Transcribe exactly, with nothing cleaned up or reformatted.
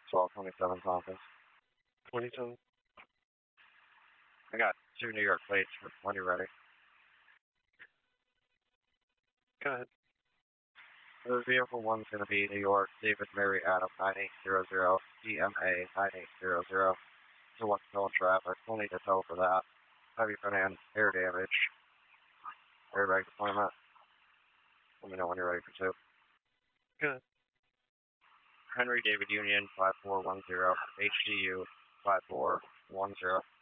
twelve twenty-seven Tompkins. twenty-seven. I got two New York plates when you're ready. Go ahead. The vehicle one's going to be New York, David Mary Adam nine eight zero zero, D M A nine eight zero zero. So what's still in traffic? We'll need to tow for that. Heavy front end, air damage, airbag deployment. Let me know when you're ready for two. Good. Henry David Union five four one zero, H D U five four one zero.